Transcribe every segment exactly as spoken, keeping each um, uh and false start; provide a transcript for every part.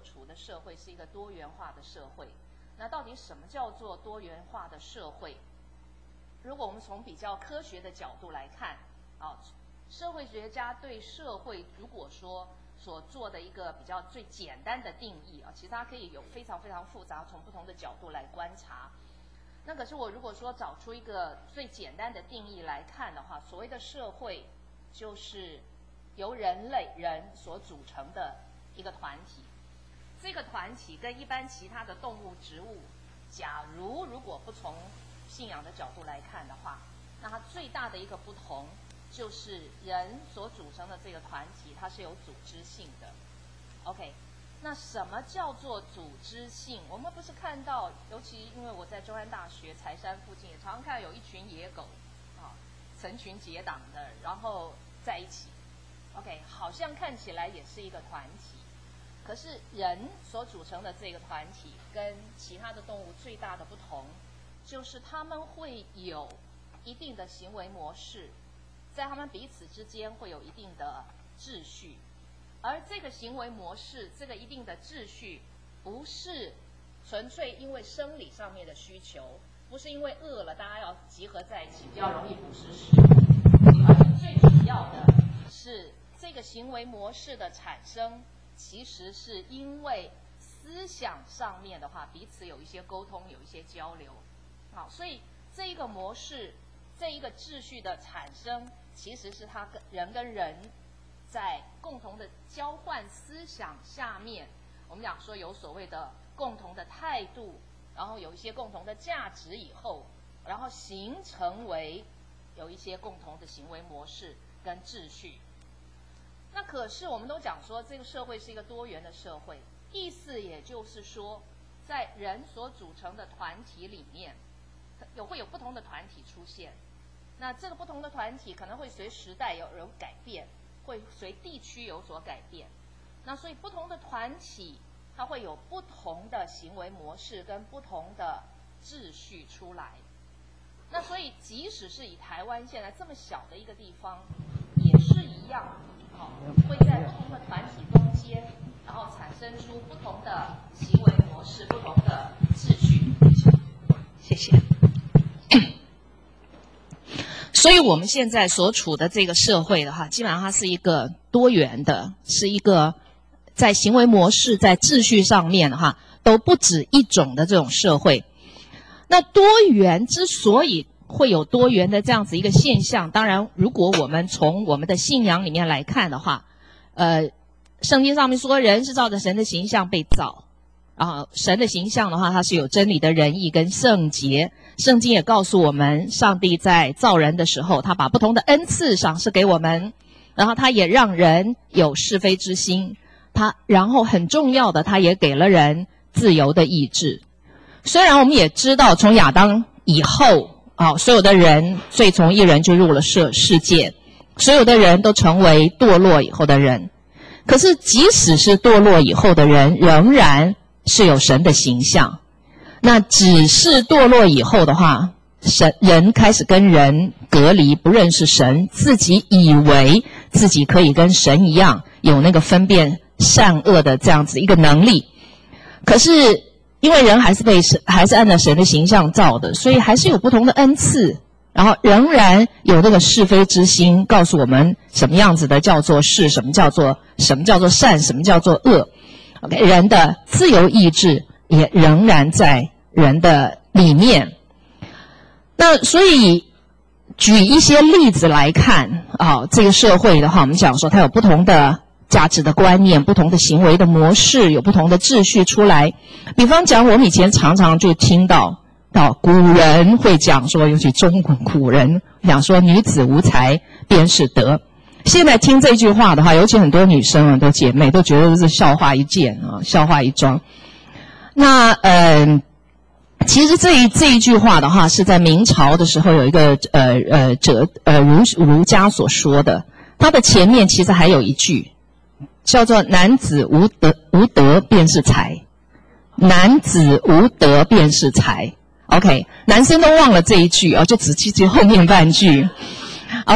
处的社会是一个多元化的社会。那到底什么叫做多元化的社会？如果我们从比较科学的角度来看，啊，社会学家对社会如果说所做的一个比较最简单的定义啊，其实它可以有非常非常复杂，从不同的角度来观察。那可是我如果说找出一个最简单的定义来看的话，所谓的社会就是由人类人所组成的一个团体。这个团体跟一般其他的动物、植物，假如如果不从信仰的角度来看的话，那它最大的一个不同就是人所组成的这个团体，它是有组织性的。OK， 那什么叫做组织性？我们不是看到，尤其因为我在中山大学柴山附近，也常常看到有一群野狗，啊，成群结党的，然后在一起。OK， 好像看起来也是一个团体。可是人所组成的这个团体跟其他的动物最大的不同，就是他们会有一定的行为模式，在他们彼此之间会有一定的秩序，而这个行为模式，这个一定的秩序，不是纯粹因为生理上面的需求，不是因为饿了大家要集合在一起比较容易捕食食物，而最主要的是这个行为模式的产生，其实是因为思想上面的话，彼此有一些沟通，有一些交流。好，所以这一个模式，这一个秩序的产生，其实是他跟人跟人在共同的交换思想下面，我们讲说有所谓的共同的态度，然后有一些共同的价值以后，然后形成为有一些共同的行为模式跟秩序。那可是我们都讲说这个社会是一个多元的社会，意思也就是说，在人所组成的团体里面，有会有不同的团体出现。那这个不同的团体可能会随时代有有改变，会随地区有所改变。那所以不同的团体，它会有不同的行为模式跟不同的秩序出来。那所以即使是以台湾现在这么小的一个地方，也是一样。好，会在不同的团体中间，然后产生出不同的行为模式、不同的秩序。谢谢。所以我们现在所处的这个社会的话，基本上它是一个多元的，是一个在行为模式、在秩序上面的话，都不止一种的这种社会。那多元之所以会有多元的这样子一个现象，当然，如果我们从我们的信仰里面来看的话，呃，圣经上面说人是照着神的形象被造，然后神的形象的话，它是有真理的仁义跟圣洁。圣经也告诉我们，上帝在造人的时候，他把不同的恩赐赏赐给我们，然后他也让人有是非之心，他然后很重要的，他也给了人自由的意志。虽然我们也知道，从亚当以后，啊、哦，所有的人罪从一人就入了世世界，所有的人都成为堕落以后的人。可是即使是堕落以后的人，仍然是有神的形象。那只是堕落以后的话，神人开始跟人隔离，不认识神，自己以为自己可以跟神一样，有那个分辨善恶的这样子一个能力。可是因为人还是被神，还是按照神的形象造的，所以还是有不同的恩赐，然后仍然有那个是非之心，告诉我们什么样子的叫做是，什么叫做什么叫做善，什么叫做恶。OK， 人的自由意志也仍然在人的里面。那所以举一些例子来看啊、哦，这个社会的话，我们讲说它有不同的价值的观念，不同的行为的模式，有不同的秩序出来。比方讲，我们以前常常就听到到古人会讲说，尤其中国古人讲说女子无才便是德。现在听这句话的话，尤其很多女生啊，都姐妹都觉得这是笑话一件啊，笑话一桩。那嗯、呃，其实这一这一句话的话，是在明朝的时候有一个呃呃哲呃儒儒家所说的，它的前面其实还有一句。叫做男子无德无德便是才，男子无德便是才。OK， 男生都忘了这一句哦，就只记住后面半句。OK，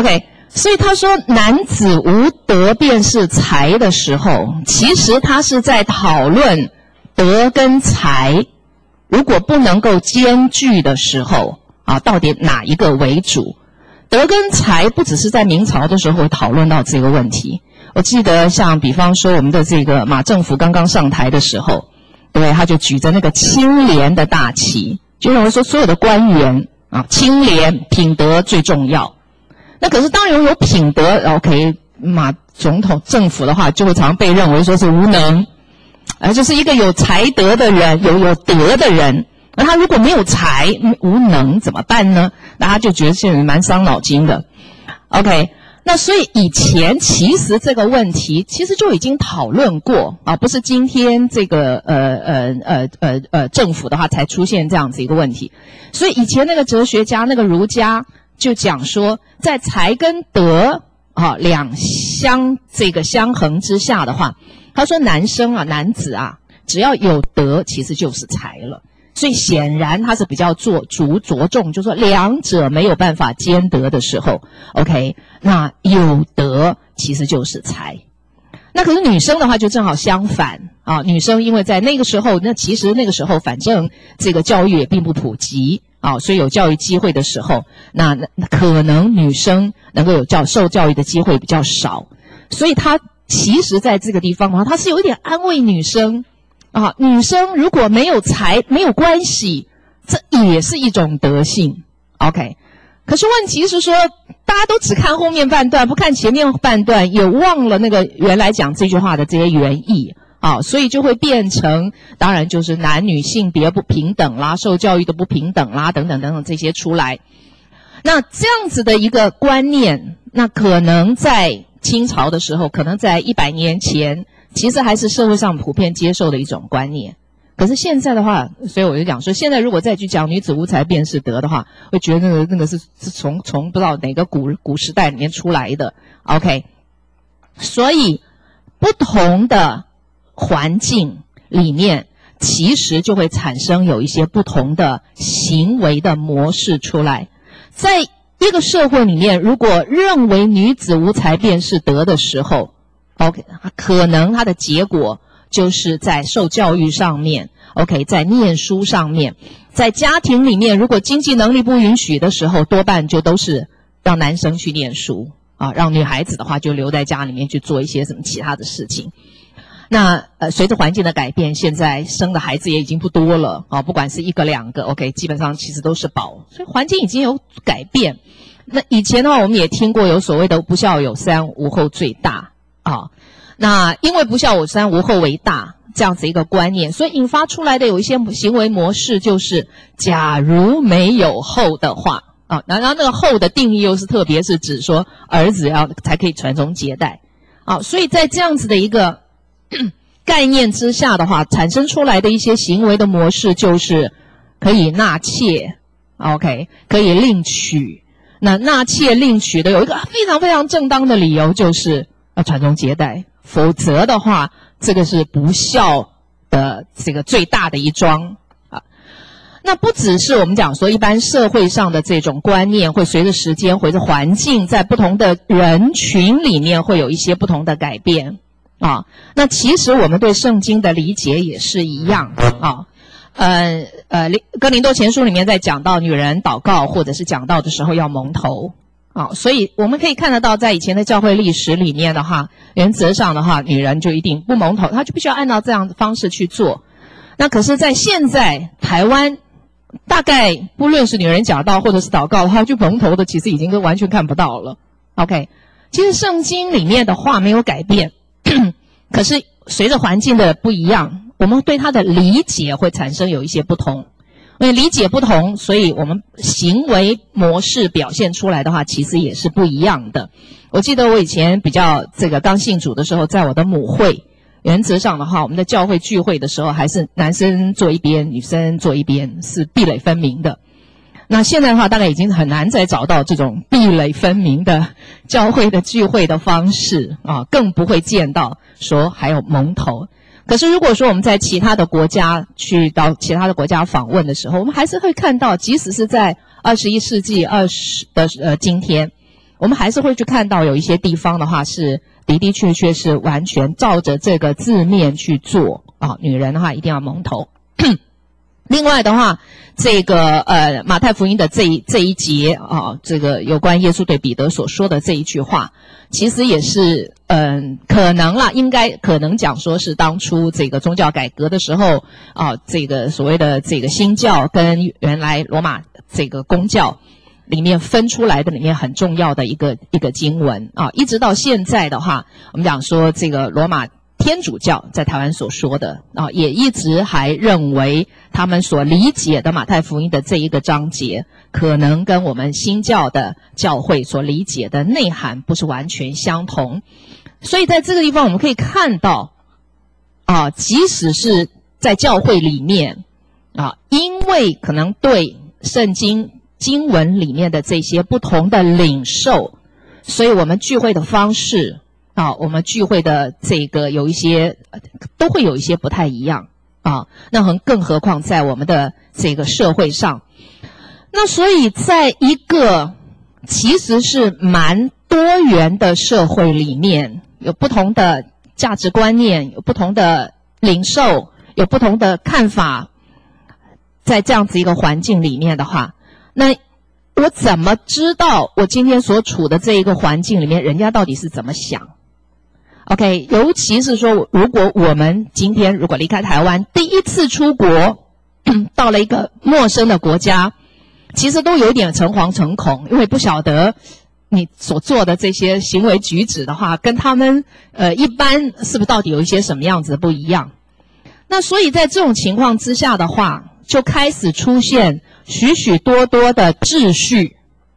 所以他说男子无德便是才的时候，其实他是在讨论德跟才如果不能够兼具的时候啊，到底哪一个为主？德跟才不只是在明朝的时候会讨论到这个问题。我记得像比方说我们的这个马政府刚刚上台的时候，对，他就举着那个清廉的大旗，就认为说所有的官员啊，清廉品德最重要。那可是当然有品德 ，OK， 马总统政府的话就会常常被认为说是无能，而就是一个有才德的人，有有德的人。那他如果没有才无能怎么办呢？那他就觉得现在蛮伤脑筋的。OK， 那所以以前其实这个问题其实就已经讨论过啊，不是今天这个呃呃呃呃呃政府的话才出现这样子一个问题。所以以前那个哲学家那个儒家就讲说，在才跟德啊两相这个相衡之下的话，他说男生啊男子啊只要有德其实就是才了。所以显然他是比较做着着重，就是说两者没有办法兼得的时候 ，OK， 那有德其实就是才。那可是女生的话就正好相反啊，女生因为在那个时候，那其实那个时候反正这个教育也并不普及啊，所以有教育机会的时候，那那可能女生能够有教受教育的机会比较少，所以她其实在这个地方的话，她是有一点安慰女生。啊，女生如果没有才没有关系，这也是一种德性 ，OK。可是问题是说，大家都只看后面半段，不看前面半段，也忘了那个原来讲这句话的这些原意啊，所以就会变成，当然就是男女性别不平等啦，受教育的不平等啦，等等等等这些出来。那这样子的一个观念，那可能在清朝的时候，可能在一百年前。其实还是社会上普遍接受的一种观念，可是现在的话，所以我就讲说，现在如果再去讲女子无才便是德的话，会觉得那个那个是是从从不知道哪个古古时代里面出来的 ，OK。所以不同的环境里面，其实就会产生有一些不同的行为的模式出来。在一个社会里面，如果认为女子无才便是德的时候，OK， 可能它的结果就是在受教育上面 ，OK， 在念书上面，在家庭里面，如果经济能力不允许的时候，多半就都是让男生去念书啊，让女孩子的话就留在家里面去做一些什么其他的事情。那呃，随着环境的改变，现在生的孩子也已经不多了啊，不管是一个两个 ，OK， 基本上其实都是宝，所以环境已经有改变。那以前的话，我们也听过有所谓的不孝有三，无后最大。啊，那因为不孝有三，无后为大这样子一个观念，所以引发出来的有一些行为模式，就是假如没有后的话啊，然后那个后的定义又是特别是指说儿子要才可以传宗接代啊，所以在这样子的一个概念之下的话，产生出来的一些行为的模式就是可以纳妾 ，OK， 可以另娶。那纳妾另娶的有一个非常非常正当的理由，就是要传宗接代，否则的话，这个是不孝的这个最大的一桩啊。那不只是我们讲说，一般社会上的这种观念会随着时间、随着环境，在不同的人群里面会有一些不同的改变啊。那其实我们对圣经的理解也是一样啊。呃呃，哥林多前书里面在讲到女人祷告或者是讲到的时候要蒙头。啊，所以我们可以看得到，在以前的教会历史里面的话，原则上的话，女人就一定不蒙头，她就必须要按照这样的方式去做。那可是，在现在台湾，大概不论是女人讲道或者是祷告的话，就蒙头的其实已经都完全看不到了。OK， 其实圣经里面的话没有改变，可是随着环境的不一样，我们对它的理解会产生有一些不同。因为理解不同，所以我们行为模式表现出来的话，其实也是不一样的。我记得我以前比较这个刚信主的时候，在我的母会，原则上的话，我们的教会聚会的时候，还是男生坐一边，女生坐一边，是壁垒分明的。那现在的话，大概已经很难再找到这种壁垒分明的教会的聚会的方式啊，更不会见到说还有蒙头。可是如果说我们在其他的国家去到其他的国家访问的时候，我们还是会看到，即使是在二十一世纪二十的呃今天， 我们还是会去看到有一些地方的话是的的确确是完全照着这个字面去做啊，女人的话一定要蒙头。另外的话，这个呃马太福音的这一这一节啊，这个有关耶稣对彼得所说的这一句话，其实也是嗯、呃、可能啦，应该可能讲说是当初这个宗教改革的时候啊，这个所谓的这个新教跟原来罗马这个公教里面分出来的里面很重要的一个一个经文啊，一直到现在的话，我们讲说这个罗马天主教在台湾所说的啊，也一直还认为他们所理解的马太福音的这一个章节，可能跟我们新教的教会所理解的内涵不是完全相同。所以在这个地方我们可以看到啊，即使是在教会里面啊，因为可能对圣经经文里面的这些不同的领受，所以我们聚会的方式啊，我们聚会的这个有一些都会有一些不太一样啊，那很更何况在我们的这个社会上，那所以在一个其实是蛮多元的社会里面，有不同的价值观念，有不同的领受，有不同的看法，在这样子一个环境里面的话，那我怎么知道我今天所处的这一个环境里面人家到底是怎么想？OK， 尤其是说，如果我们今天如果离开台湾，第一次出国，到了一个陌生的国家，其实都有点诚惶诚恐，因为不晓得你所做的这些行为举止的话，跟他们呃一般是不是到底有一些什么样子的不一样？那所以在这种情况之下的话，就开始出现许许多多的秩序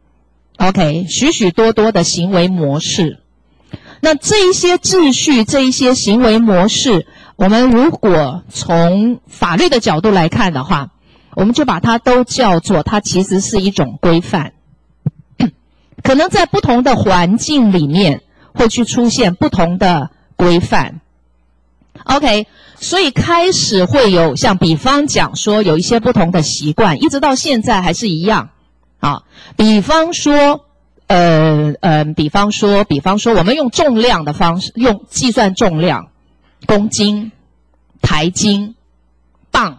，OK， 许许多多的行为模式。那这一些秩序，这一些行为模式，我们如果从法律的角度来看的话，我们就把它都叫做它其实是一种规范。可能在不同的环境里面会去出现不同的规范。OK， 所以开始会有像比方讲说有一些不同的习惯，一直到现在还是一样啊。比方说呃呃，比方说，比方说，我们用重量的方式，用计算重量，公斤、台斤、磅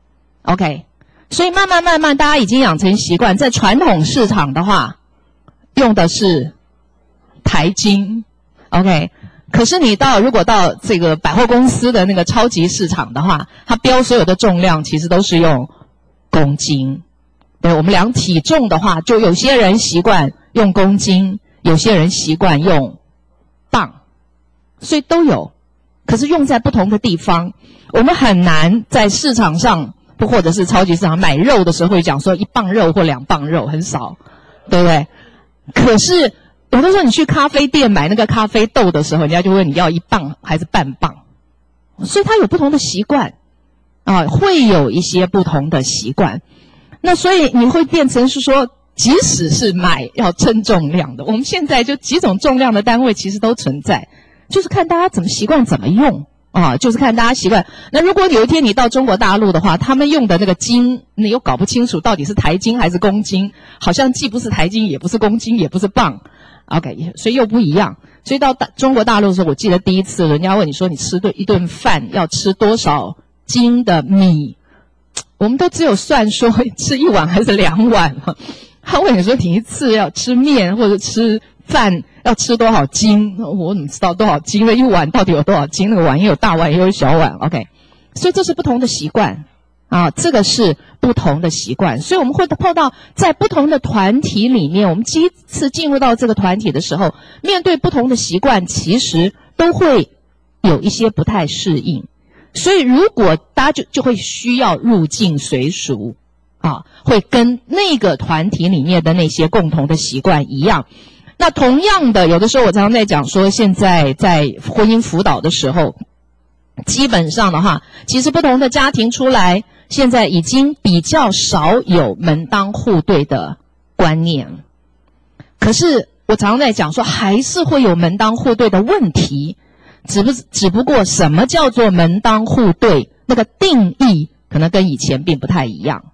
，OK。所以慢慢慢慢，大家已经养成习惯，在传统市场的话，用的是台斤 ，OK。可是你到如果到这个百货公司的那个超级市场的话，它标所有的重量其实都是用公斤。对，我们量体重的话，就有些人习惯用公斤，有些人习惯用磅，所以都有。可是用在不同的地方，我们很难在市场上或者是超级市场买肉的时候会讲说一磅肉或两磅肉，很少，对不对？可是有的时候你去咖啡店买那个咖啡豆的时候，人家就问你要一磅还是半磅，所以它有不同的习惯啊，会有一些不同的习惯。那所以你会变成是说，即使是买要称重量的，我们现在就几种重量的单位其实都存在，就是看大家怎么习惯怎么用啊，就是看大家习惯。那如果有一天你到中国大陆的话，他们用的那个斤，你又搞不清楚到底是台斤还是公斤，好像既不是台斤，也不是公斤，也不是磅 ，OK， 所以又不一样。所以到大中国大陆的时候，我记得第一次人家问你说你吃顿一顿饭要吃多少斤的米，我们都只有算说吃一碗还是两碗嘛。他问你说你一次要吃面或者吃饭要吃多少斤，我怎么知道多少斤的一碗到底有多少斤？那个碗也有大碗也有小碗 ，OK。所以这是不同的习惯啊，这个是不同的习惯。所以我们会碰到在不同的团体里面，我们第一次进入到这个团体的时候，面对不同的习惯，其实都会有一些不太适应。所以如果大家就就会需要入境随俗啊，会跟那个团体里面的那些共同的习惯一样。那同样的，有的时候我常常在讲说，现在在婚姻辅导的时候，基本上的话，其实不同的家庭出来，现在已经比较少有门当户对的观念。可是我常常在讲说，还是会有门当户对的问题。只不只不过什么叫做门当户对，那个定义可能跟以前并不太一样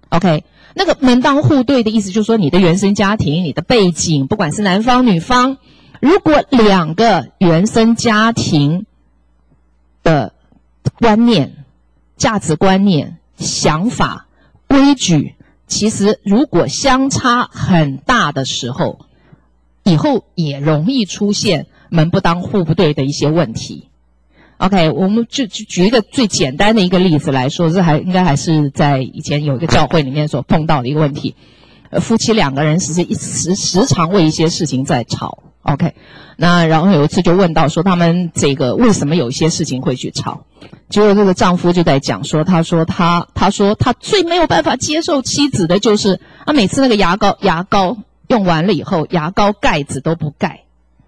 OK， 那个门当户对的意思就是说，你的原生家庭、你的背景，不管是男方女方，如果两个原生家庭的观念、价值观念、想法、规矩，其实如果相差很大的时候，以后也容易出现门不当户不对的一些问题。OK， 我们就就举一个最简单的一个例子来说，这还应该还是在以前有一个教会里面所碰到的一个问题。呃，夫妻两个人实际时时常为一些事情在吵。OK， 那然后有一次就问到说他们这个为什么有一些事情会去吵？结果这个丈夫就在讲说，他说他他说他最没有办法接受妻子的就是他每次那个牙膏牙膏用完了以后，牙膏盖子都不盖。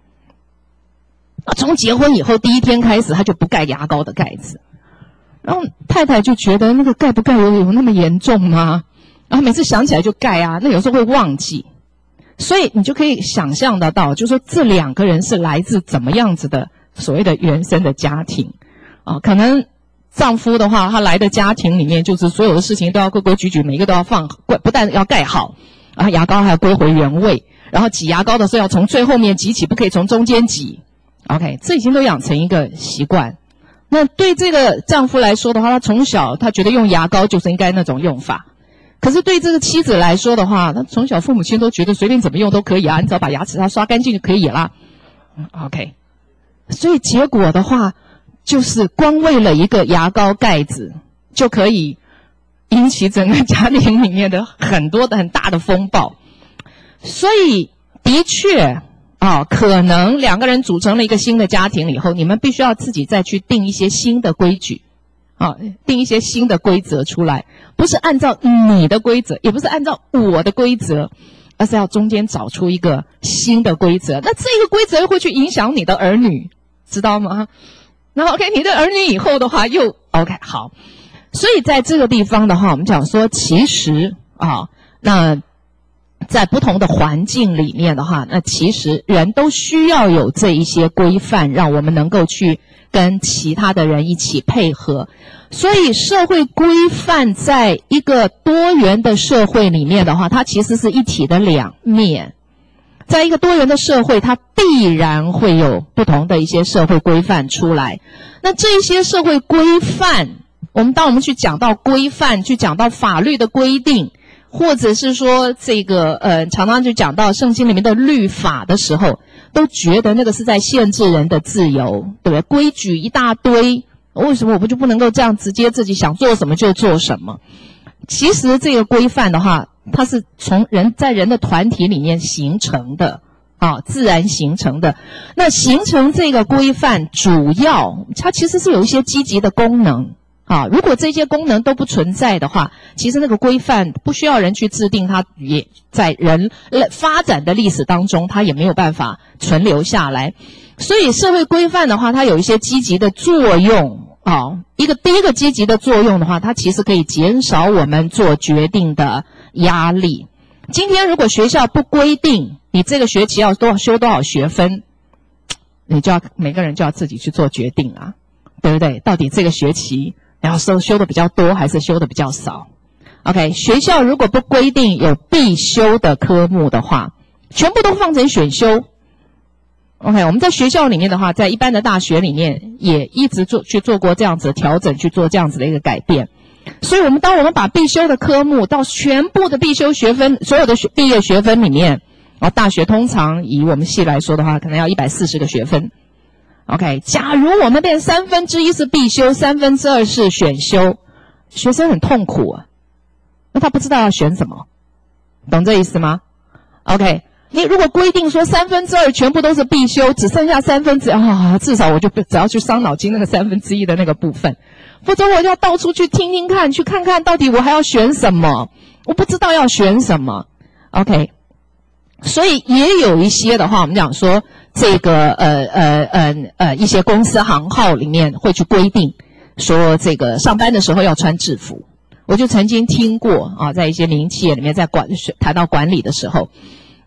从结婚以后第一天开始，他就不盖牙膏的盖子，然后太太就觉得那个盖不盖有有那么严重吗？然后每次想起来就盖啊，那有时候会忘记，所以你就可以想象得到，就是说这两个人是来自怎么样子的所谓的原生的家庭啊？可能丈夫的话，他来的家庭里面就是所有的事情都要规规矩矩，每一个都要放，不但要盖好，然后牙膏还要归回原位，然后挤牙膏的时候要从最后面挤起，不可以从中间挤。OK， 这已经都养成一个习惯。那对这个丈夫来说的话，他从小他觉得用牙膏就是应该那种用法。可是对这个妻子来说的话，他从小父母亲都觉得随便怎么用都可以啊，你只要把牙齿它刷干净就可以啦。OK， 所以结果的话，就是光为了一个牙膏盖子，就可以引起整个家庭里面的很多的很大的风暴。所以的确。啊、哦，可能两个人组成了一个新的家庭以后，你们必须要自己再去定一些新的规矩，啊、哦，定一些新的规则出来，不是按照你的规则，也不是按照我的规则，而是要中间找出一个新的规则。那这个规则会去影响你的儿女，知道吗？然后 OK， 你的儿女以后的话又 OK 好，所以在这个地方的话，我们讲说，其实啊，那。在不同的环境里面的话，那其实人都需要有这一些规范，让我们能够去跟其他的人一起配合。所以社会规范在一个多元的社会里面的话，它其实是一体的两面。在一个多元的社会，它必然会有不同的一些社会规范出来。那这一些社会规范，我们当我们去讲到规范，去讲到法律的规定，或者是说这个呃，常常就讲到圣经里面的律法的时候，都觉得那个是在限制人的自由，对不对？规矩一大堆，为什么我们就不能够这样直接自己想做什么就做什么？其实这个规范的话，它是从人在人的团体里面形成的，啊，自然形成的。那形成这个规范，主要它其实是有一些积极的功能。啊，如果这些功能都不存在的话，其实那个规范不需要人去制定，它也在人发展的历史当中，它也没有办法存留下来。所以社会规范的话，它有一些积极的作用啊。一个第一个积极的作用的话，它其实可以减少我们做决定的压力。今天如果学校不规定你这个学期要多修多少学分，你就要每个人就要自己去做决定啊，对不对？到底这个学期然后修修的比较多还是修的比较少 ？OK， 学校如果不规定有必修的科目的话，全部都放成选修。OK， 我们在学校里面的话，在一般的大学里面也一直做去做过这样子的调整，去做这样子的一个改变。所以我们当我们把必修的科目到全部的必修学分，所有的学毕业学分里面，哦，大学通常以我们系来说的话，可能要一百四十个学分。OK， 假如我们变三分之一是必修，三分之二是选修，学生很痛苦啊，那他不知道要选什么，懂这意思吗 ？OK， 你如果规定说三分之二全部都是必修，只剩下三分之啊，至少我就只要去伤脑筋那个三分之一的那个部分，否则我就要到处去听听看，去看看到底我还要选什么，我不知道要选什么 ，OK。所以也有一些的话，我们讲说这个呃呃呃呃一些公司行号里面会去规定说这个上班的时候要穿制服。我就曾经听过啊，在一些民营企业里面在管谈到管理的时候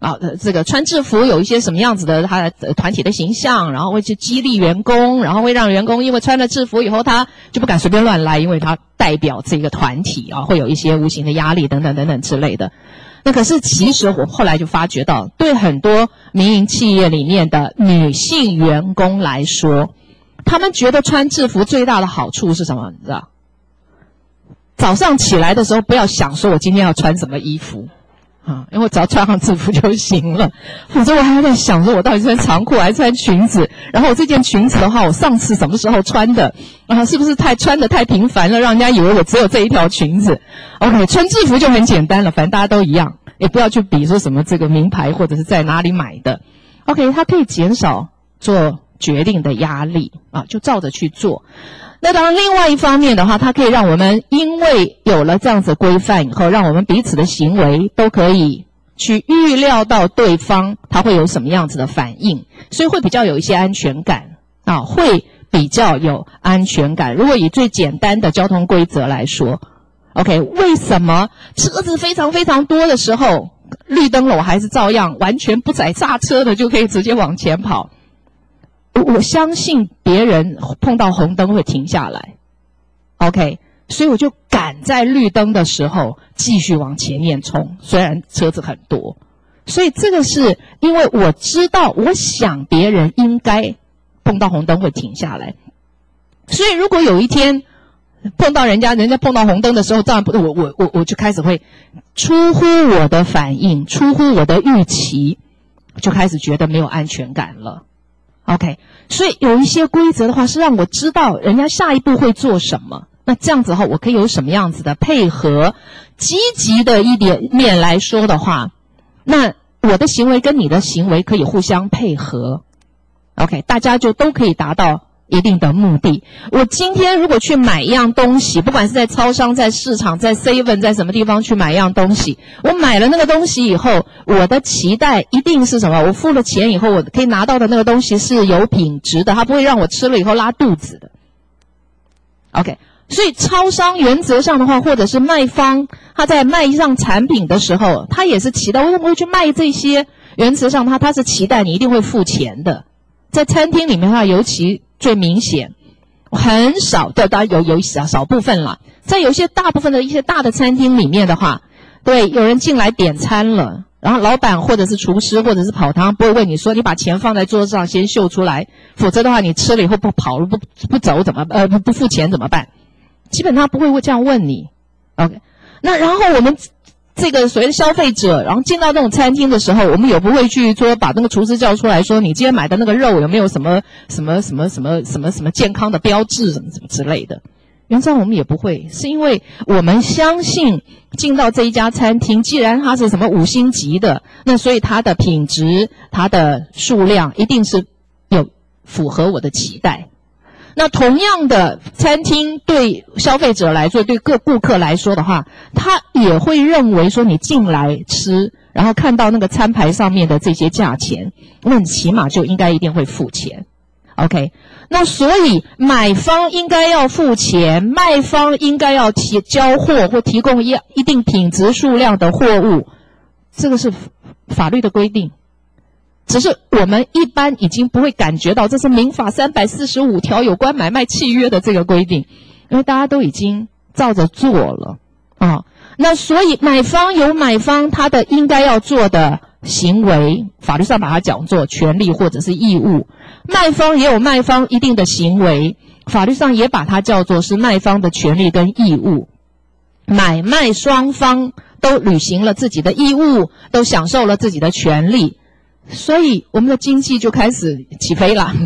啊，这个穿制服有一些什么样子的他的团体的形象，然后会去激励员工，然后会让员工因为穿了制服以后他就不敢随便乱来，因为他代表这个团体啊，会有一些无形的压力等等等等之类的。那可是其实我后来就发觉到，对很多民营企业里面的女性员工来说，他们觉得穿制服最大的好处是什么？你知道？早上起来的时候不要想说我今天要穿什么衣服。啊，因为我只要穿上制服就行了，否则我还在想说，我到底穿长裤还是穿裙子？然后我这件裙子的话，我上次什么时候穿的？啊，是不是太穿的太频繁了，让人家以为我只有这一条裙子 ？OK， 穿制服就很简单了，反正大家都一样，也不要去比说什么这个名牌或者是在哪里买的。OK， 它可以减少做决定的压力啊，就照着去做。那当然，另外一方面的话，它可以让我们因为有了这样子规范以后，让我们彼此的行为都可以去预料到对方他会有什么样子的反应，所以会比较有一些安全感啊，会比较有安全感。如果以最简单的交通规则来说 ，OK， 为什么车子非常非常多的时候，绿灯了我还是照样完全不踩刹车的就可以直接往前跑？我相信别人碰到红灯会停下来 ，OK， 所以我就赶在绿灯的时候继续往前面冲，虽然车子很多。所以这个是因为我知道，我想别人应该碰到红灯会停下来。所以如果有一天碰到人家，人家碰到红灯的时候，当然不，我我我我就开始会出乎我的反应，出乎我的预期，就开始觉得没有安全感了。OK， 所以有一些规则的话是让我知道人家下一步会做什么，那这样子的话我可以有什么样子的配合。积极的一点面来说的话，那我的行为跟你的行为可以互相配合 OK， 大家就都可以达到一定的目的。我今天如果去买一样东西，不管是在超商、在市场、在 seven 在什么地方去买一样东西，我买了那个东西以后，我的期待一定是什么？我付了钱以后，我可以拿到的那个东西是有品质的，它不会让我吃了以后拉肚子的。OK， 所以超商原则上的话，或者是卖方他在卖上产品的时候，他也是期待，为什么会去卖这些？原则上他他是期待你一定会付钱的。在餐厅里面的话，尤其最明显，很少，对，当然有有少少部分啦，在有些大部分的一些大的餐厅里面的话，对，有人进来点餐了，然后老板或者是厨师或者是跑堂不会问你说你把钱放在桌上先秀出来，否则的话你吃了以后不跑了不不走怎么呃不不付钱怎么办？基本上不会这样问你 ，OK。那然后我们这个所谓的消费者，然后进到那种餐厅的时候，我们也不会去说把那个厨师叫出来说你今天买的那个肉有没有什么什么什么什么什么什么健康的标志什么什么之类的。原则上我们也不会，是因为我们相信进到这一家餐厅，既然它是什么五星级的，那所以它的品质、它的数量一定是有符合我的期待。那同样的，餐厅对消费者来说，对各顾客来说的话，他也会认为说你进来吃，然后看到那个餐牌上面的这些价钱，那你起码就应该一定会付钱。OK， 那所以买方应该要付钱，卖方应该要提交货或提供一一定品质数量的货物，这个是法律的规定。只是我们一般已经不会感觉到这是民法三百四十五条有关买卖契约的这个规定，因为大家都已经照着做了啊。那所以买方有买方他的应该要做的行为，法律上把它讲作权利或者是义务；卖方也有卖方一定的行为，法律上也把它叫做是卖方的权利跟义务。买卖双方都履行了自己的义务，都享受了自己的权利。所以我们的经济就开始起飞了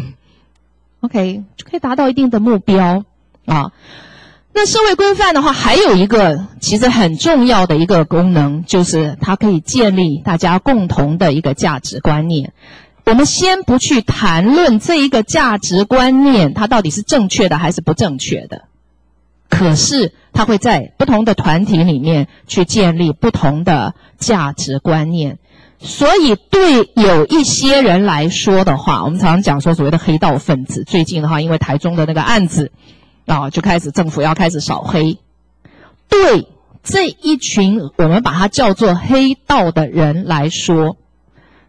，OK， 就可以达到一定的目标啊。那社会规范的话，还有一个其实很重要的一个功能，就是它可以建立大家共同的一个价值观念。我们先不去谈论这一个价值观念，它到底是正确的还是不正确的，可是它会在不同的团体里面去建立不同的价值观念。所以对有一些人来说的话，我们常常讲说所谓的黑道分子，最近的话因为台中的那个案子啊，就开始政府要开始扫黑。对这一群我们把它叫做黑道的人来说，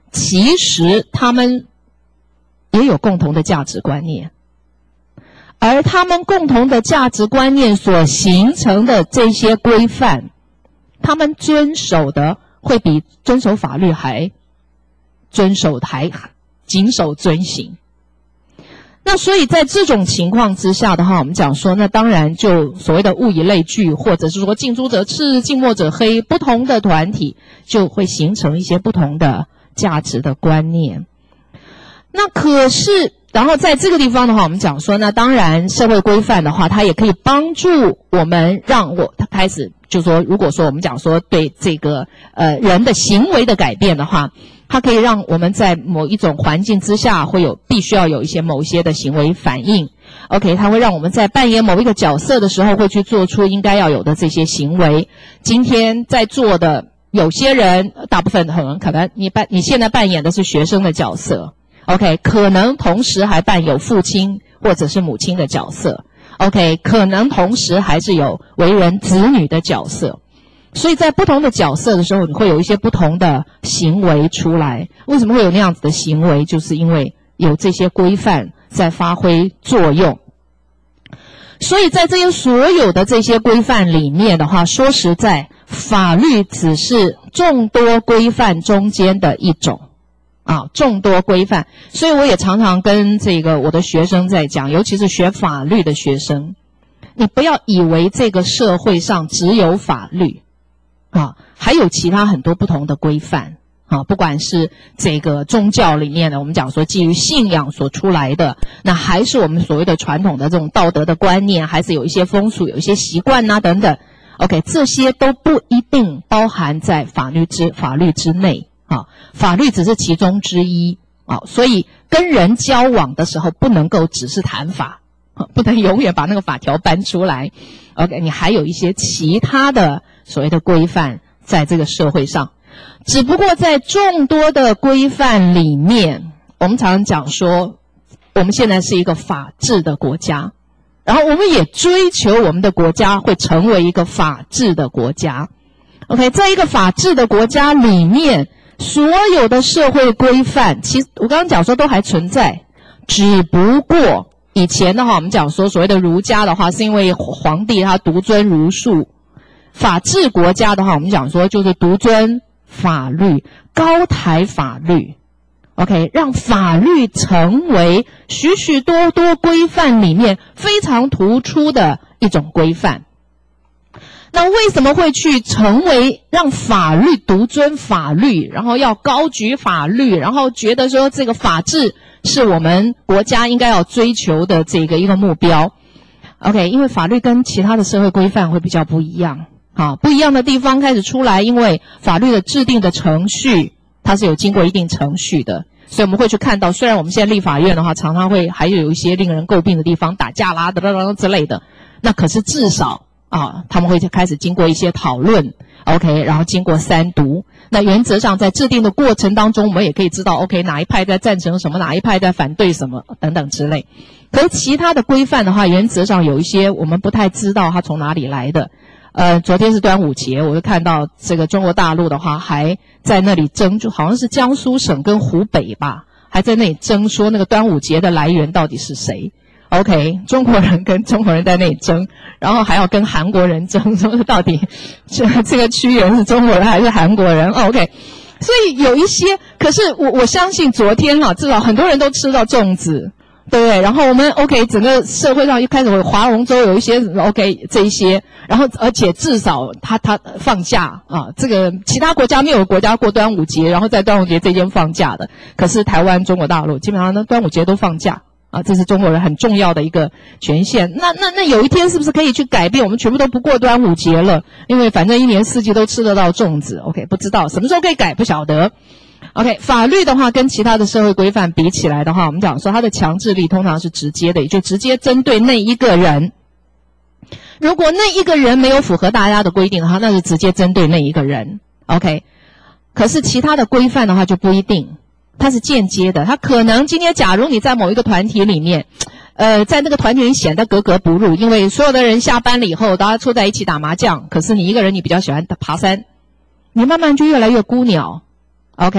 其实他们也有共同的价值观念，而他们共同的价值观念所形成的这些规范，他们遵守的会比遵守法律还遵守还谨守遵行。那所以在这种情况之下的话，我们讲说，那当然就所谓的物以类聚，或者是说近朱者赤，近墨者黑，不同的团体就会形成一些不同的价值的观念。那可是，然后在这个地方的话，我们讲说，那当然社会规范的话，它也可以帮助我们让我他开始就说，如果说我们讲说对这个呃人的行为的改变的话，它可以让我们在某一种环境之下会有必须要有一些某一些的行为反应。OK， 它会让我们在扮演某一个角色的时候会去做出应该要有的这些行为。今天在座的有些人，大部分可能可能你扮你现在扮演的是学生的角色。OK， 可能同时还扮有父亲或者是母亲的角色。OK， 可能同时还是有为人子女的角色。所以在不同的角色的时候，你会有一些不同的行为出来。为什么会有那样子的行为？就是因为有这些规范在发挥作用。所以在这些所有的这些规范里面的话，说实在，法律只是众多规范中间的一种。啊，众多规范，所以我也常常跟这个我的学生在讲，尤其是学法律的学生，你不要以为这个社会上只有法律，啊，还有其他很多不同的规范，啊，不管是这个宗教里面的，我们讲说基于信仰所出来的，那还是我们所谓的传统的这种道德的观念，还是有一些风俗、有一些习惯呐、啊、等等。OK， 这些都不一定包含在法律之法律之内。啊，法律只是其中之一啊，所以跟人交往的时候不能够只是谈法，啊，不能永远把那个法条搬出来。OK， 你还有一些其他的所谓的规范在这个社会上，只不过在众多的规范里面，我们常常讲说，我们现在是一个法治的国家，然后我们也追求我们的国家会成为一个法治的国家。OK， 在一个法治的国家里面，所有的社会规范，其实我刚刚讲说都还存在，只不过以前的话，我们讲说所谓的儒家的话，是因为皇帝他独尊儒术；法治国家的话，我们讲说就是独尊法律，高抬法律。OK， 让法律成为许许多多规范里面非常突出的一种规范。那为什么会去成为让法律独尊法律，然后要高举法律，然后觉得说这个法治是我们国家应该要追求的这个一个目标 ？OK， 因为法律跟其他的社会规范会比较不一样，好，不一样的地方开始出来，因为法律的制定的程序它是有经过一定程序的，所以我们会去看到，虽然我们现在立法院的话常常会还有一些令人诟病的地方，打架啦等等之类的，那可是至少啊，他们会开始经过一些讨论 ，OK， 然后经过三读。那原则上在制定的过程当中，我们也可以知道 ，OK， 哪一派在赞成什么，哪一派在反对什么等等之类。可是其他的规范的话，原则上有一些我们不太知道它从哪里来的。呃，昨天是端午节，我就看到这个中国大陆的话还在那里争，就好像是江苏省跟湖北吧，还在那里争说那个端午节的来源到底是谁。OK， 中国人跟中国人在那里争，然后还要跟韩国人争，说到底这这个屈原是中国人还是韩国人 ？OK， 所以有一些，可是我我相信昨天哈、啊，至少很多人都吃到粽子，对不对？然后我们 OK， 整个社会上一开始划龙舟有一些 OK 这一些，然后而且至少他他放假啊，这个其他国家没有国家过端午节，然后在端午节这天放假的，可是台湾中国大陆基本上呢端午节都放假。啊，这是中国人很重要的一个权限。那那那有一天是不是可以去改变？我们全部都不过端午节了，因为反正一年四季都吃得到粽子。OK， 不知道什么时候可以改，不晓得。OK， 法律的话跟其他的社会规范比起来的话，我们讲说它的强制力通常是直接的，也就直接针对那一个人。如果那一个人没有符合大家的规定的话，那是直接针对那一个人。OK， 可是其他的规范的话就不一定。它是间接的，它可能今天假如你在某一个团体里面，呃，在那个团体里显得格格不入，因为所有的人下班了以后，大家凑在一起打麻将，可是你一个人你比较喜欢爬山，你慢慢就越来越孤鸟 ，OK，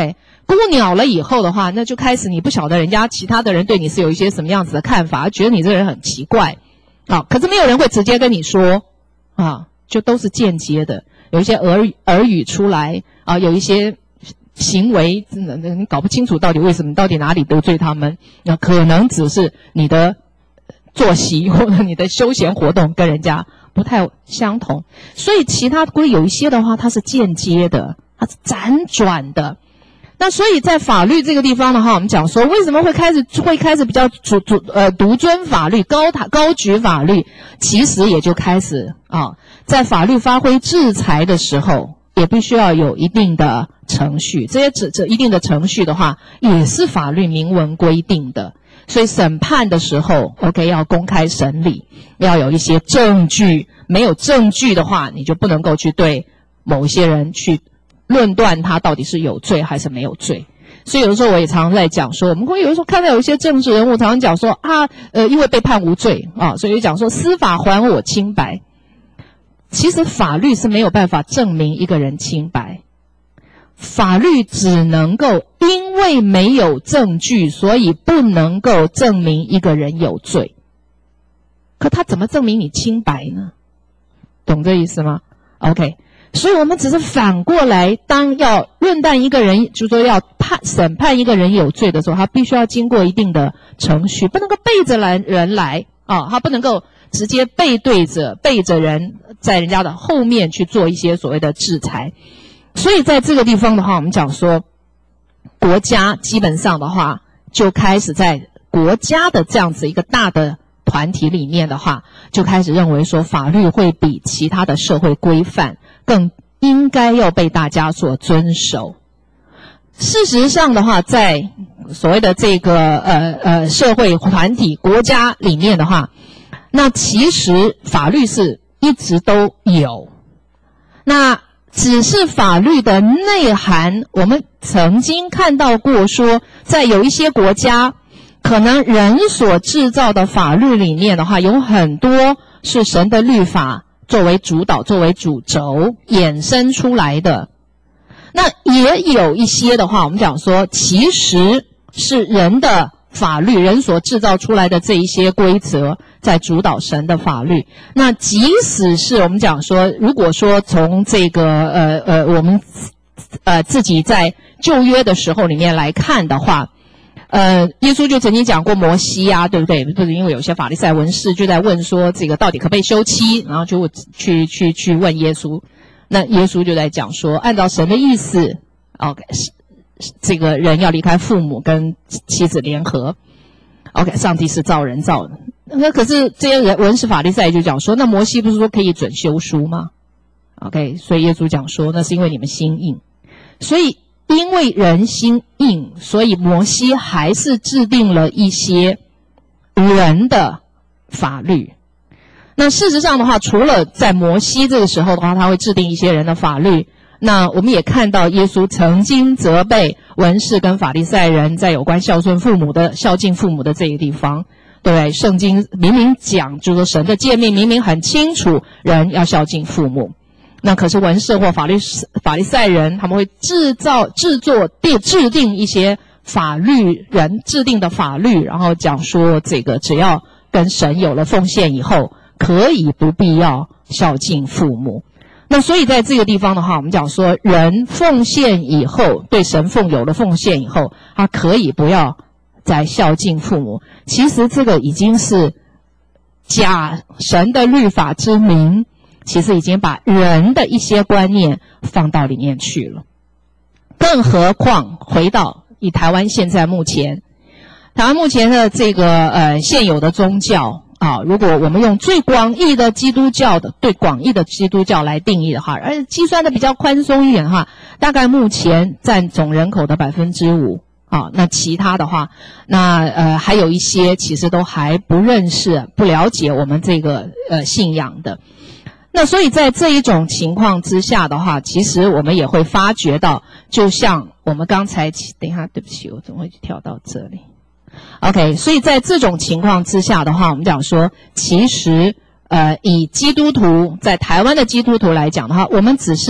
孤鸟了以后的话，那就开始你不晓得人家其他的人对你是有一些什么样子的看法，觉得你这个人很奇怪，啊，可是没有人会直接跟你说，啊，就都是间接的，有一些耳语耳语出来，啊，有一些行为，你搞不清楚到底为什么，到底哪里得罪他们，那可能只是你的作息或者你的休闲活动跟人家不太相同，所以其他规有一些的话，它是间接的，它是辗转的。那所以在法律这个地方的话，我们讲说为什么会开始会开始比较主主呃独尊法律、高塔高举法律，其实也就开始啊，在法律发挥制裁的时候，也必须要有一定的程序。这些这这一定的程序的话，也是法律明文规定的。所以审判的时候 ，OK 要公开审理，要有一些证据。没有证据的话，你就不能够去对某一些人去论断他到底是有罪还是没有罪。所以有的时候我也常常在讲说，我们会有的时候看到有一些政治人物常常讲说啊，呃，因为被判无罪啊，所以就讲说司法还我清白。其实法律是没有办法证明一个人清白，法律只能够因为没有证据，所以不能够证明一个人有罪。可他怎么证明你清白呢？懂这意思吗 ？OK。所以我们只是反过来，当要论断一个人，就是说要判审判一个人有罪的时候，他必须要经过一定的程序，不能够背着来人来啊，他不能够直接背对着背着人在人家的后面去做一些所谓的制裁。所以在这个地方的话，我们讲说，国家基本上的话就开始在国家的这样子一个大的团体里面的话，就开始认为说法律会比其他的社会规范更应该要被大家所遵守。事实上的话，在所谓的这个呃呃社会团体国家里面的话，那其实法律是一直都有，那只是法律的内涵，我们曾经看到过说，在有一些国家，可能人所制造的法律里面的话，有很多是神的律法作为主导、作为主轴衍生出来的。那也有一些的话，我们讲说，其实是人的法律，人所制造出来的这一些规则在主导神的法律。那即使是我们讲说，如果说从这个呃呃我们呃自己在旧约的时候里面来看的话，呃，耶稣就曾经讲过摩西啊，对不对？不是因为有些法利赛文士就在问说，这个到底可不可以休妻，然后就去去去问耶稣。那耶稣就在讲说，按照神的意思 ，OK， 这个人要离开父母跟妻子联合 ，OK， 上帝是造人造的。那可是这些人文士法利赛就讲说，那摩西不是说可以准休书吗 ？OK， 所以耶稣讲说，那是因为你们心硬，所以。因为人心硬，所以摩西还是制定了一些人的法律。那事实上的话，除了在摩西这个时候的话，他会制定一些人的法律，那我们也看到耶稣曾经责备文士跟法利赛人在有关孝顺父母的、孝敬父母的这个地方，对不对？圣经明明讲，就是说神的诫命明明很清楚，人要孝敬父母。那可是文士或法律法利赛人，他们会制造、制作、制定一些法律人制定的法律，然后讲说这个只要跟神有了奉献以后，可以不必要孝敬父母。那所以在这个地方的话，我们讲说人奉献以后，对神奉有了奉献以后，他可以不要再孝敬父母。其实这个已经是假神的律法之名。其实已经把人的一些观念放到里面去了，更何况回到以台湾现在目前，台湾目前的这个呃现有的宗教啊，如果我们用最广义的基督教的对广义的基督教来定义的话，而计算的比较宽松一点的话，大概目前占总人口的百分之五啊，那其他的话，那呃还有一些其实都还不认识、不了解我们这个呃信仰的。那所以在这一种情况之下的话，其实我们也会发觉到，就像我们刚才，等一下，对不起，我怎么会跳到这里 ？OK， 所以在这种情况之下的话，我们讲说，其实呃，以基督徒在台湾的基督徒来讲的话，我们只是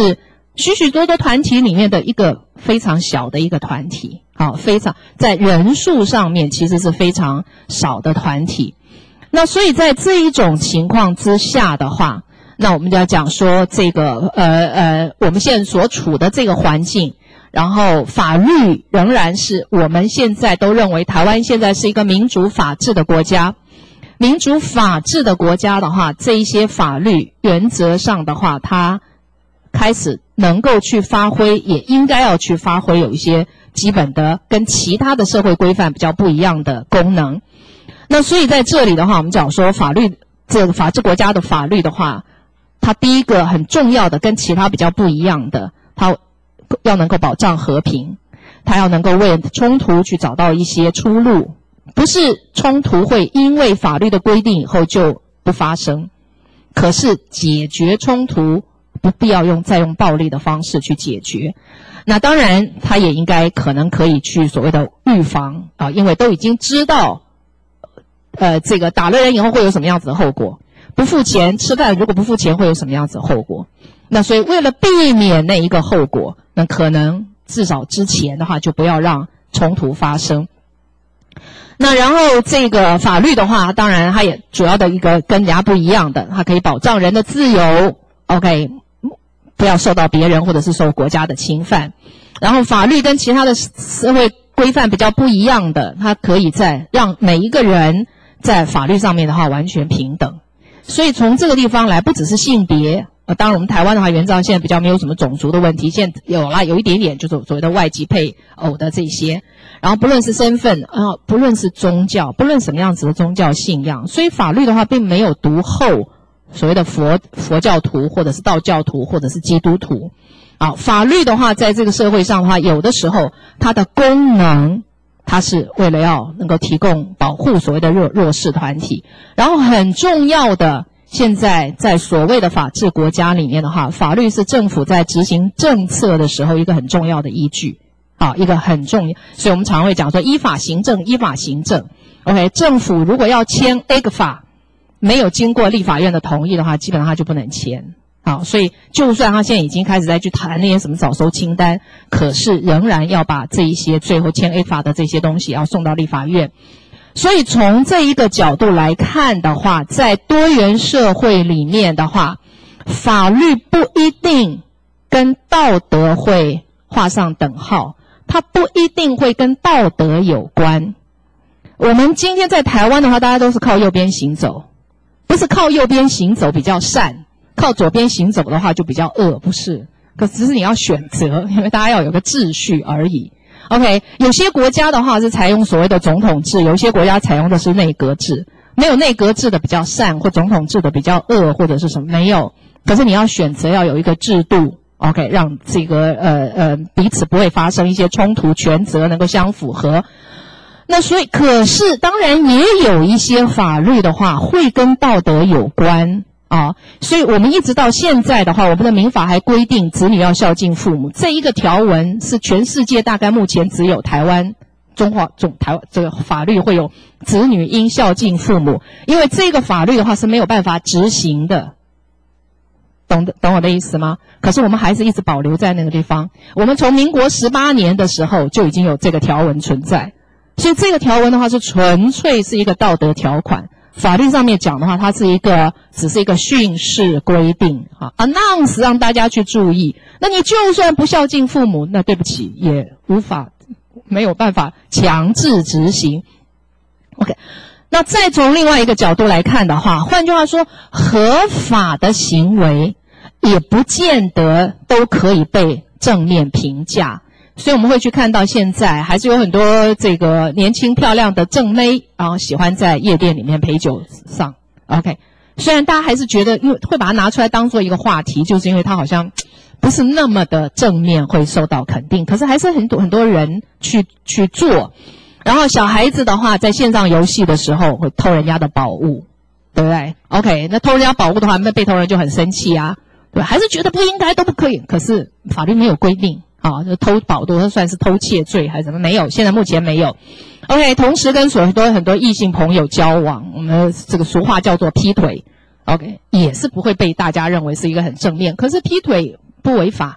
许许多多团体里面的一个非常小的一个团体，好，非常在人数上面其实是非常少的团体。那所以在这一种情况之下的话，那我们就要讲说这个呃呃我们现在所处的这个环境，然后法律仍然是我们现在都认为台湾现在是一个民主法治的国家。民主法治的国家的话，这一些法律原则上的话，它开始能够去发挥，也应该要去发挥有一些基本的跟其他的社会规范比较不一样的功能。那所以在这里的话，我们讲说法律，这个法治国家的法律的话，它第一个很重要的跟其他比较不一样的，它要能够保障和平，它要能够为冲突去找到一些出路。不是冲突会因为法律的规定以后就不发生，可是解决冲突不必要用再用暴力的方式去解决。那当然他也应该可能可以去所谓的预防啊，因为都已经知道呃这个打了人以后会有什么样子的后果，不付钱吃饭如果不付钱会有什么样子的后果。那所以为了避免那一个后果，那可能至少之前的话就不要让冲突发生。那然后这个法律的话，当然它也主要的一个跟人家不一样的，它可以保障人的自由 ，OK， 不要受到别人或者是受国家的侵犯。然后法律跟其他的社会规范比较不一样的，它可以在让每一个人在法律上面的话完全平等。所以从这个地方来，不只是性别。呃，当然我们台湾的话，原则上现在比较没有什么种族的问题，现在有啦，有一点点就是所谓的外籍配偶的这些，然后不论是身份啊、呃，不论是宗教，不论什么样子的宗教信仰，所以法律的话并没有独厚所谓的佛佛教徒或者是道教徒或者是基督徒。啊，法律的话在这个社会上的话，有的时候它的功能，它是为了要能够提供保护所谓的弱弱势团体，然后很重要的。现在在所谓的法治国家里面的话，法律是政府在执行政策的时候一个很重要的依据，好，一个很重要，所以我们常会讲说依法行政，依法行政。OK， 政府如果要签 A 个法，没有经过立法院的同意的话，基本上他就不能签。好，所以就算他现在已经开始在去谈那些什么早收清单，可是仍然要把这一些最后签 A 法的这些东西要送到立法院。所以从这一个角度来看的话，在多元社会里面的话，法律不一定跟道德会画上等号，它不一定会跟道德有关。我们今天在台湾的话，大家都是靠右边行走，不是靠右边行走比较善，靠左边行走的话就比较恶，不是。可只是你要选择，因为大家要有个秩序而已。OK， 有些国家的话是采用所谓的总统制，有些国家采用的是内阁制。没有内阁制的比较善，或总统制的比较恶，或者是什么没有。可是你要选择要有一个制度 ，OK， 让这个呃呃彼此不会发生一些冲突，权责能够相符合。那所以，可是当然也有一些法律的话会跟道德有关。啊，所以我们一直到现在的话，我们的民法还规定子女要孝敬父母，这一个条文是全世界大概目前只有台湾中华中台湾这个法律会有子女应孝敬父母，因为这个法律的话是没有办法执行的，懂的懂我的意思吗？可是我们还是一直保留在那个地方，我们从民国十八年的时候就已经有这个条文存在，所以这个条文的话是纯粹是一个道德条款。法律上面讲的话，它是一个只是一个训示规定啊 ，announce 让大家去注意。那你就算不孝敬父母，那对不起，也无法没有办法强制执行。OK， 那再从另外一个角度来看的话，换句话说，合法的行为也不见得都可以被正面评价。所以我们会去看到现在还是有很多这个年轻漂亮的正妹，然后喜欢在夜店里面陪酒上 ，OK。虽然大家还是觉得，因为会把它拿出来当做一个话题，就是因为它好像不是那么的正面会受到肯定，可是还是很多很多人去去做。然后小孩子的话，在线上游戏的时候会偷人家的宝物，对不对 ？OK， 那偷人家宝物的话，那被偷人就很生气啊，对吧？还是觉得不应该都不可以，可是法律没有规定。好，就偷宝都算是偷窃罪还是什么？没有，现在目前没有。OK， 同时跟很多很多异性朋友交往，我们这个俗话叫做劈腿 ，OK， 也是不会被大家认为是一个很正面。可是劈腿不违法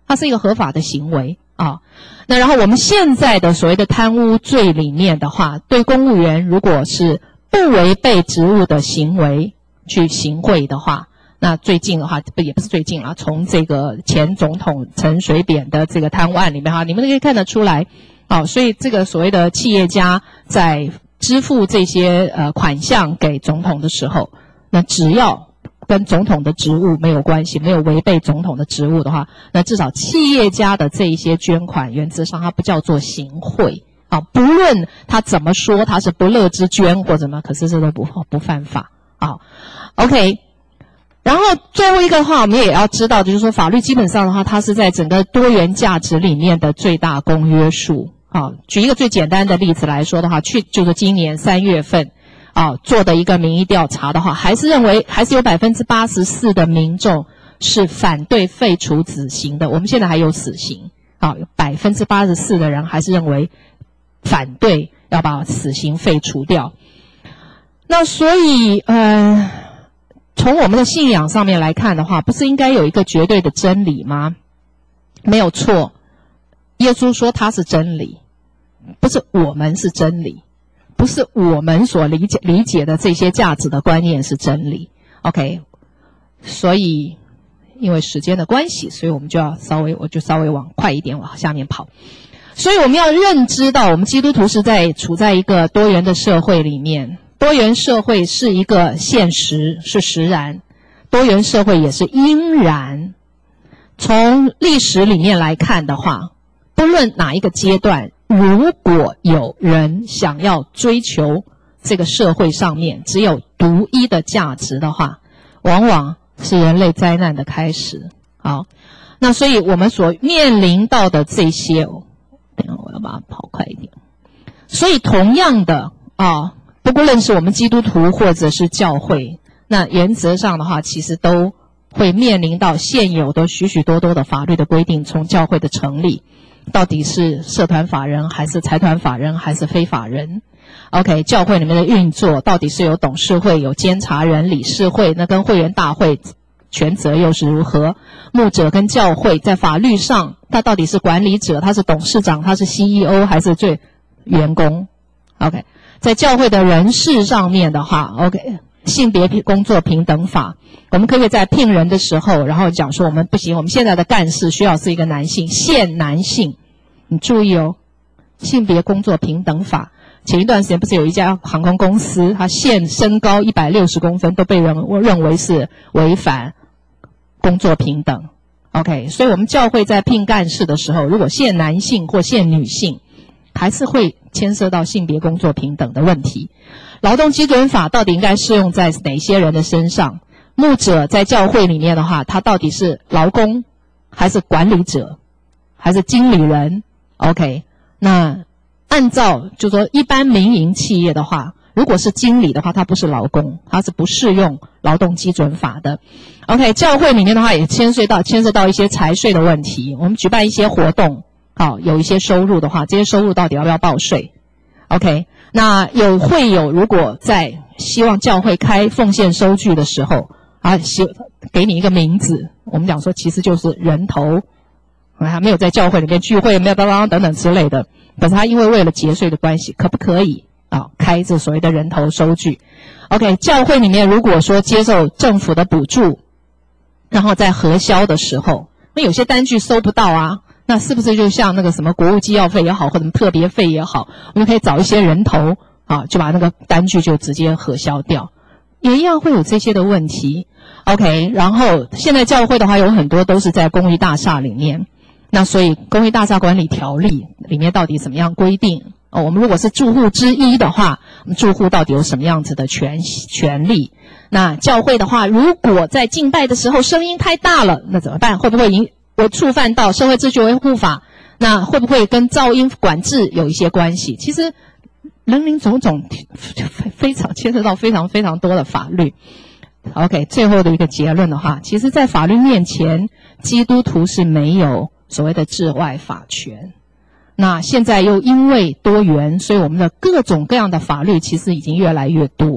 它是一个合法的行为啊。那然后我们现在的所谓的贪污罪里面的话，对公务员如果是不违背职务的行为去行贿的话，那最近的话，不也不是最近啦，从这个前总统陈水扁的这个贪污案里面哈，你们可以看得出来，好，所以这个所谓的企业家在支付这些呃款项给总统的时候，那只要跟总统的职务没有关系，没有违背总统的职务的话，那至少企业家的这一些捐款，原则上它不叫做行贿啊，不论他怎么说他是不乐之捐或怎么，可是这都不不犯法啊。OK。然后最后一个的话，我们也要知道，就是说法律基本上的话，它是在整个多元价值里面的最大公约数。啊，举一个最简单的例子来说的话，去就是今年三月份啊做的一个民意调查的话，还是认为还是有百分之八十四的民众是反对废除死刑的。我们现在还有死刑，啊，有百分之八十四的人还是认为反对要把死刑废除掉。那所以，呃。从我们的信仰上面来看的话，不是应该有一个绝对的真理吗？没有错，耶稣说他是真理，不是我们是真理，不是我们所理解理解的这些价值的观念是真理。OK， 所以因为时间的关系，所以我们就要稍微，我就稍微往快一点往下面跑。所以我们要认知到，我们基督徒是在处在一个多元的社会里面。多元社会是一个现实，是实然；多元社会也是因然。从历史里面来看的话，不论哪一个阶段，如果有人想要追求这个社会上面只有独一的价值的话，往往是人类灾难的开始。好，那所以我们所面临到的这些，等一下我要把它跑快一点。所以同样的啊。不论是我们基督徒或者是教会，那原则上的话，其实都会面临到现有的许许多多的法律的规定。从教会的成立，到底是社团法人还是财团法人还是非法人 ？OK， 教会里面的运作到底是有董事会、有监察人、理事会，那跟会员大会权责又是如何？牧者跟教会在法律上，他到底是管理者，他是董事长，他是 C E O 还是最员工 ？OK。在教会的人事上面的话 ，OK， 性别工作平等法，我们可不可以在聘人的时候，然后讲说我们不行，我们现在的干事需要是一个男性，限男性。你注意哦，性别工作平等法，前一段时间不是有一家航空公司，它限身高一百六十公分都被人认为是违反工作平等。OK， 所以我们教会在聘干事的时候，如果限男性或限女性，还是会牵涉到性别工作平等的问题。劳动基准法到底应该适用在哪些人的身上？牧者在教会里面的话，他到底是劳工还是管理者还是经理人 ？OK， 那按照就说一般民营企业的话，如果是经理的话，他不是劳工，他是不适用劳动基准法的。OK， 教会里面的话也牵涉到牵涉到一些财税的问题。我们举办一些活动。好，有一些收入的话，这些收入到底要不要报税 ？OK， 那有会有如果在希望教会开奉献收据的时候，啊，希给你一个名字，我们讲说其实就是人头，还没有在教会里面聚会，没有等等等等之类的，可是他因为为了节税的关系，可不可以啊开这所谓的人头收据 ？OK， 教会里面如果说接受政府的补助，然后在核销的时候，那有些单据收不到啊。那是不是就像那个什么国务机要费也好，或者特别费也好，我们可以找一些人头啊，就把那个单据就直接核销掉，也一样会有这些的问题。OK， 然后现在教会的话有很多都是在公寓大厦里面，那所以公寓大厦管理条例里面到底怎么样规定？哦，我们如果是住户之一的话，住户到底有什么样子的权权利？那教会的话，如果在敬拜的时候声音太大了，那怎么办？会不会影我触犯到社会秩序维护法？那会不会跟噪音管制有一些关系？其实林林总总，非常牵涉到非常非常多的法律。OK， 最后的一个结论的话，其实在法律面前，基督徒是没有所谓的治外法权。那现在又因为多元，所以我们的各种各样的法律其实已经越来越多。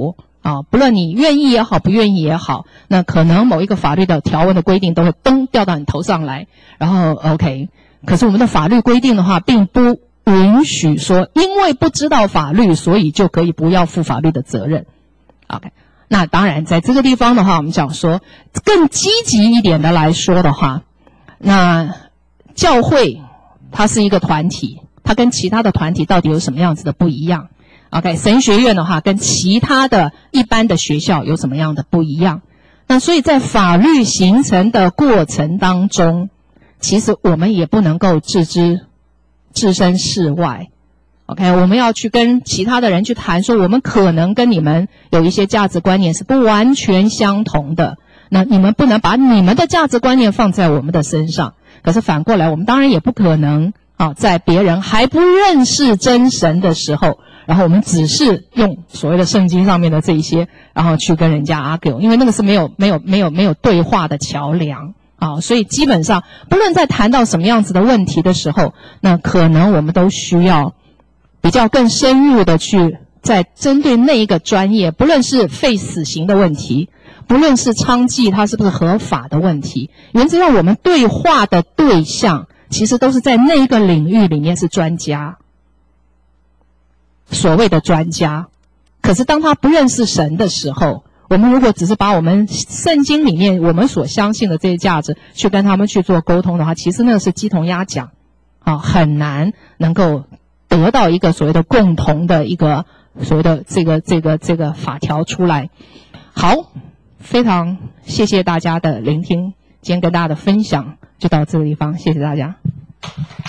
啊，不论你愿意也好，不愿意也好，那可能某一个法律的条文的规定都会噔掉到你头上来，然后 OK。可是我们的法律规定的话，并不允许说，因为不知道法律，所以就可以不要负法律的责任。OK， 那当然在这个地方的话，我们讲说更积极一点的来说的话，那教会它是一个团体，它跟其他的团体到底有什么样子的不一样？ OK， 神学院的话跟其他的一般的学校有什么样的不一样？那所以在法律形成的过程当中，其实我们也不能够置之置身事外。 OK， 我们要去跟其他的人去谈说，我们可能跟你们有一些价值观念是不完全相同的，那你们不能把你们的价值观念放在我们的身上。可是反过来，我们当然也不可能啊，在别人还不认识真神的时候，然后我们只是用所谓的圣经上面的这一些，然后去跟人家 argue， 因为那个是没有没有没有没有对话的桥梁啊，所以基本上不论在谈到什么样子的问题的时候，那可能我们都需要比较更深入的去在针对那一个专业，不论是废死刑的问题，不论是娼妓它是不是合法的问题，原则上我们对话的对象其实都是在那一个领域里面是专家，所谓的专家。可是当他不认识神的时候，我们如果只是把我们圣经里面我们所相信的这些价值去跟他们去做沟通的话，其实那个是鸡同鸭讲啊，很难能够得到一个所谓的共同的一个所谓的这个这个这个法条出来。好，非常谢谢大家的聆听，今天跟大家的分享就到这个地方，谢谢大家。